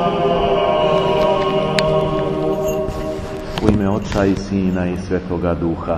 U ime Oca i Sina i Svetoga Duha.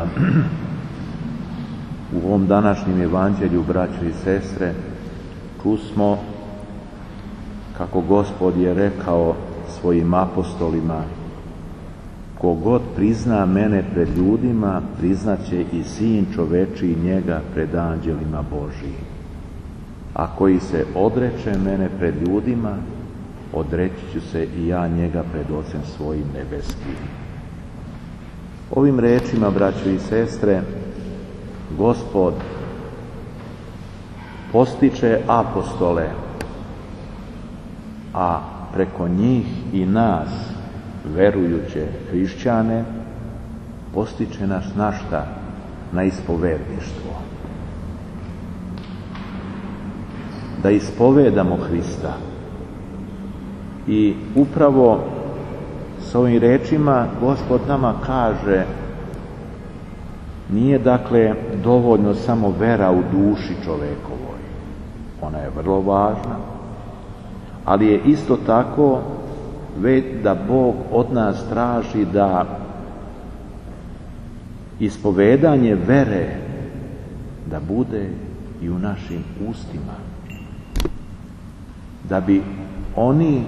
U ovom današnjem evanđelju, braćo i sestre, čusmo kako Gospod je rekao svojim apostolima: ko god prizna mene pred ljudima, priznaće i Sin čovečiji njega pred anđelima Božijim. A koji se odreče mene pred ljudima, odreći ću se i ja njega pred Ocem svojim nebeskim. Ovim rečima, braćo i sestre, Gospod postiče apostole, a preko njih i nas, verujuće hrišćane, postiče nas na šta? Na ispovedništvo. Da ispovedamo Hrista. I upravo s ovim rečima Gospod nama kaže: nije dakle dovoljno samo vera u duši čovekovoj. Ona je vrlo važna, ali je isto tako već da Bog od nas traži da ispovedanje vere da bude i u našim ustima. Da bi oni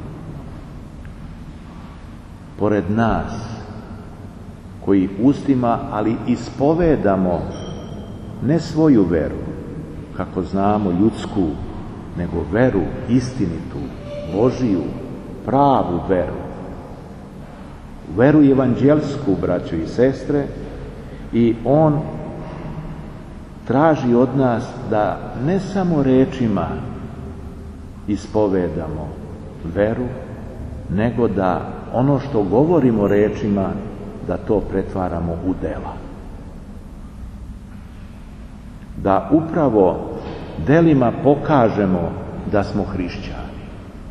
pored nas koji ustima, ali ispovedamo ne svoju veru, kako znamo ljudsku, nego veru istinitu, Božiju, pravu veru. Veru evanđelsku, braćo i sestre, i On traži od nas da ne samo rečima ispovedamo veru, nego da ono što govorimo rečima, da to pretvaramo u dela. Da upravo delima pokažemo da smo hrišćani.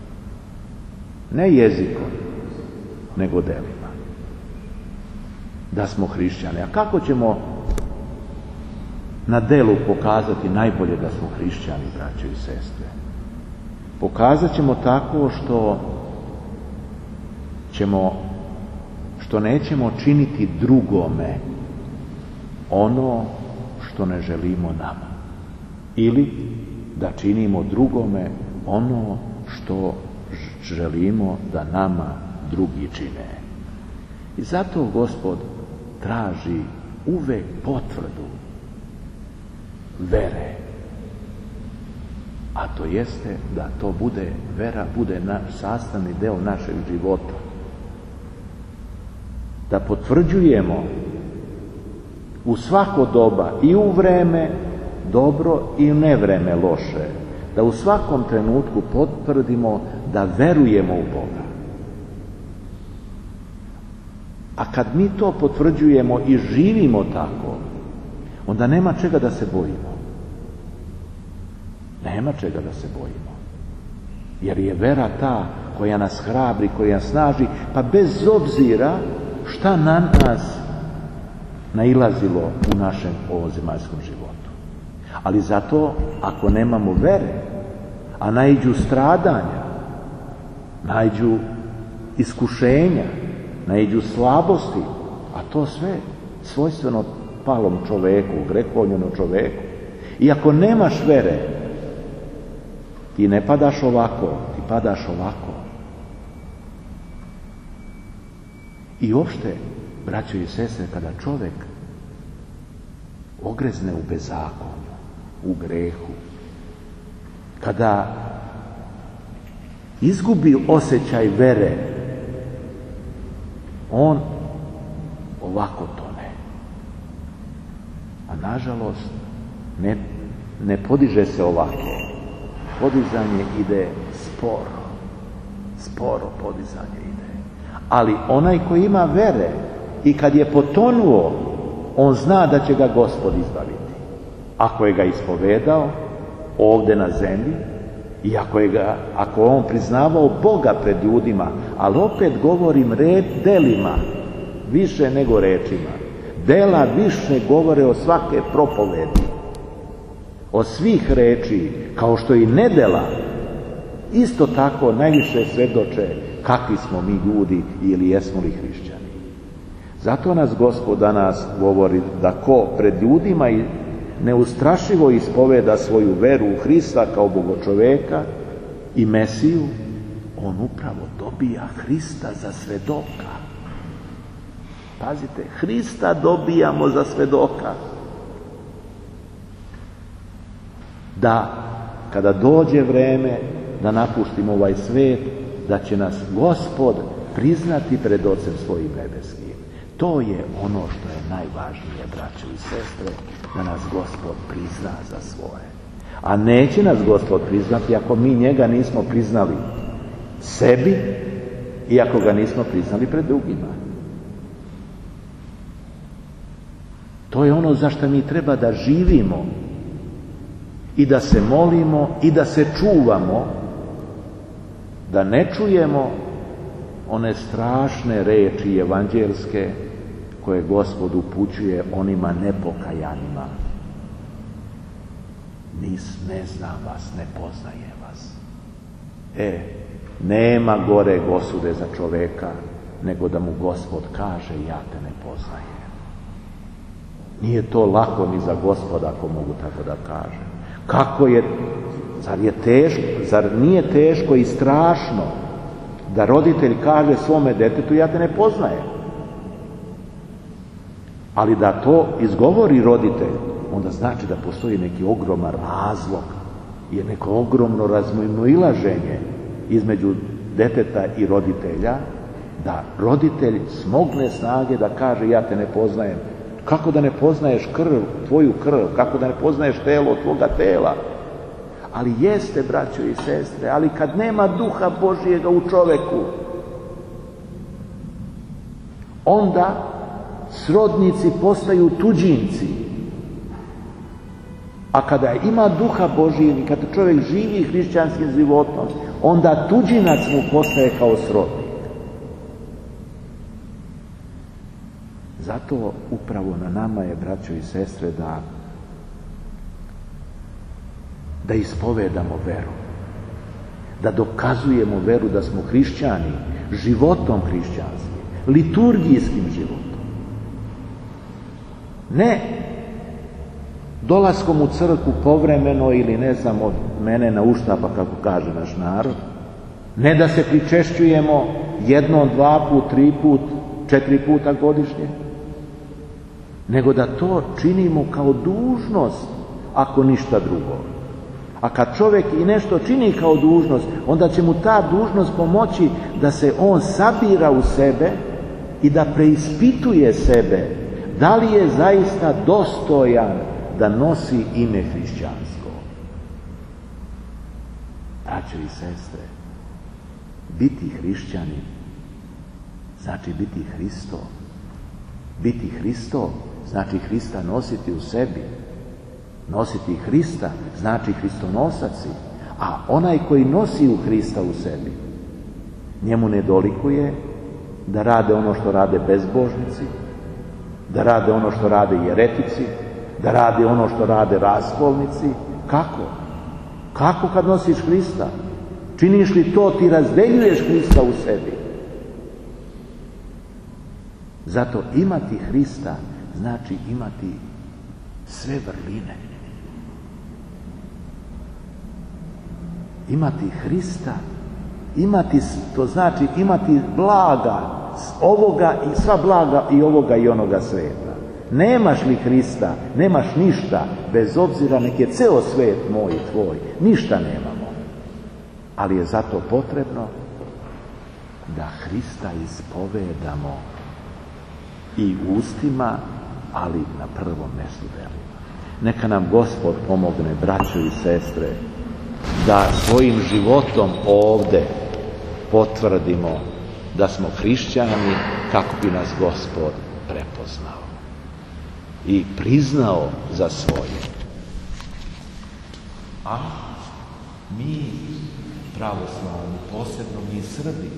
Ne jezikom, nego delima. Da smo hrišćani. A kako ćemo na delu pokazati najbolje da smo hrišćani, braćo i sestre? Pokazat ćemo tako što nećemo činiti drugome ono što ne želimo nama. Ili da činimo drugome ono što želimo da nama drugi čine. I zato Gospod traži uvek potvrdu vere. A to jeste da to bude, vera bude sastavni deo našeg života. Da potvrđujemo u svako doba, i u vreme dobro i u nevreme loše, da u svakom trenutku potvrdimo da verujemo u Boga. A kad mi to potvrđujemo i živimo tako, onda nema čega da se bojimo. Nema čega da se bojimo. Jer je vera ta koja nas hrabri, koja nas snaži, pa bez obzira šta na nas nailazilo u našem ovozemaljskom životu. Ali zato, ako nemamo vere, a naiđu stradanja, naiđu iskušenja, naiđu slabosti, a to sve svojstveno palom čoveku, grehovljenom čoveku. I ako nemaš vere, ti ne padaš ovako, ti padaš ovako. I uopšte, braćo i sestre, kada čovek ogrezne u bezakonju, u grehu, kada izgubi osjećaj vere, on ovako tone. A nažalost, ne podiže se ovako. Podizanje ide sporo. Sporo podizanje ide. Ali onaj koji ima vere i kad je potonuo, on zna da će ga Gospod izbaviti. Ako je ga ispovedao ovdje na zemlji i ako on priznavao Boga pred ljudima, ali opet govorim delima više nego rečima. Dela više govore o svake propovedi, od svih reči, kao što i nedela isto tako najviše svjedoče kakvi smo mi ljudi ili jesmo li hrišćani. Zato nas Gospod danas govori da ko pred ljudima i neustrašivo ispoveda svoju veru u Hrista kao Bogočoveka i Mesiju, on upravo dobija Hrista za svedoka. Pazite, Hrista dobijamo za svedoka. Da, kada dođe vreme da napustimo ovaj svijet, da će nas Gospod priznati pred Ocem svojim nebeskim. To je ono što je najvažnije, braćo i sestre, da nas Gospod prizna za svoje. A neće nas Gospod priznati ako mi njega nismo priznali sebi i ako ga nismo priznali pred drugima. To je ono za što mi treba da živimo i da se molimo i da se čuvamo, da ne čujemo one strašne reči evanđelske koje Gospod upućuje onima nepokajanima. Ne znam vas, ne poznajem vas. Nema gore osude za čoveka nego da mu Gospod kaže ja te ne poznajem. Nije to lako ni za Gospoda, ako mogu tako da kažem. Kako je, zar nije teško i strašno da roditelj kaže svome detetu ja te ne poznajem? Ali da to izgovori roditelj, onda znači da postoji neki ogroman razlog, je neko ogromno razmimoilaženje između deteta i roditelja, da roditelj smogne snage da kaže ja te ne poznajem. Kako da ne poznaješ krv, tvoju krv, kako da ne poznaješ telo tvoga tela? Ali jeste, braćo i sestre, ali kad nema duha Božijega u čoveku, onda srodnici postaju tuđinci. A kada ima duha Božijeg i kada čovjek živi hrišćanskim životom, onda tuđinac mu postaje kao srodnik. Zato upravo na nama je, braćo i sestre, da ispovedamo veru, da dokazujemo veru da smo hrišćani, životom hrišćanskim, liturgijskim životom. Ne dolaskom u crkvu povremeno ili ne znam od mene na uštapa, kako kaže naš narod, ne da se pričešćujemo jednom, 2 put, 3 put, 4 puta godišnje, nego da to činimo kao dužnost, ako ništa drugo. A kad čovjek i nešto čini kao dužnost, onda će mu ta dužnost pomoći da se on sabira u sebe i da preispituje sebe, da li je zaista dostojan da nosi ime hrišćansko. Braćo i sestre, biti hrišćanin znači biti Hristo. Biti Hristo znači Hrista nositi u sebi. Nositi Hrista znači Hristonosac si. A onaj koji nosi u Hrista u sebi, njemu ne dolikuje da rade ono što rade bezbožnici, da rade ono što rade jeretici, da rade ono što rade raskolnici. Kako? Kako kad nosiš Hrista? Činiš li to, ti razdeljuješ Hrista u sebi. Zato imati Hrista znači imati sve vrline. Imati Hrista, to znači imati blaga ovoga i sva blaga i ovoga i onoga sveta. Nemaš li Hrista, nemaš ništa, bez obzira nek je ceo svet moj i tvoj, ništa nemamo. Ali je zato potrebno da Hrista ispovedamo i ustima, ali na prvom mjestu delima. Neka nam Gospod pomogne, braćo i sestre, da svojim životom ovdje potvrdimo da smo hrišćani kako bi nas Gospod prepoznao i priznao za svoje. A mi pravoslavni, posebno mi Srbi,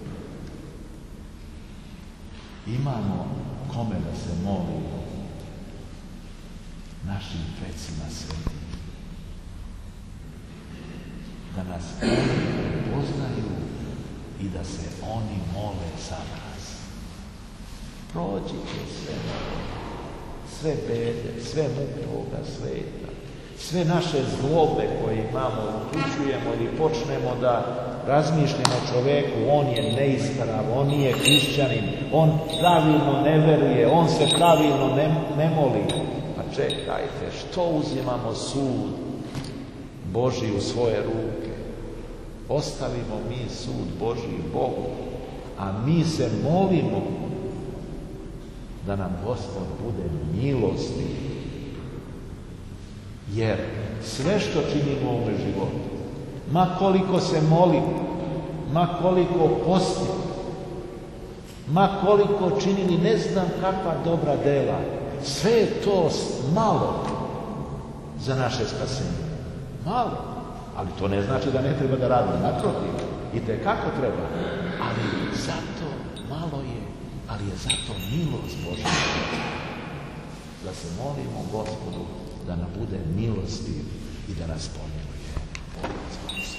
imamo kome da se molimo, našim precima svetim. da nas oni poznaju i da se oni mole za nas. Proći će sve bede, sve muke ovoga sveta, sve naše zlobe koje imamo, uključujemo ili počnemo da razmišljamo o čoveku, on je neisprav, on nije hrišćanin, on pravilno ne veruje, on se pravilno ne moli. Pa čekajte, što uzimamo sud Božji u svoje ruke? Ostavimo mi sud Božji Bogu, a mi se molimo da nam Gospod bude milostiv. Jer sve što činimo u ovome životu, ma koliko se molimo, ma koliko postimo, ma koliko činili ne znam kakva dobra dela, sve je to malo za naše spasenje. Malo. Ali to ne znači da ne treba da radimo. Naprotiv, i tekako treba. Ali zato malo je, ali je zato milost Božja. Da se molimo Gospodu da nam bude milostiv i da nas pomiluje.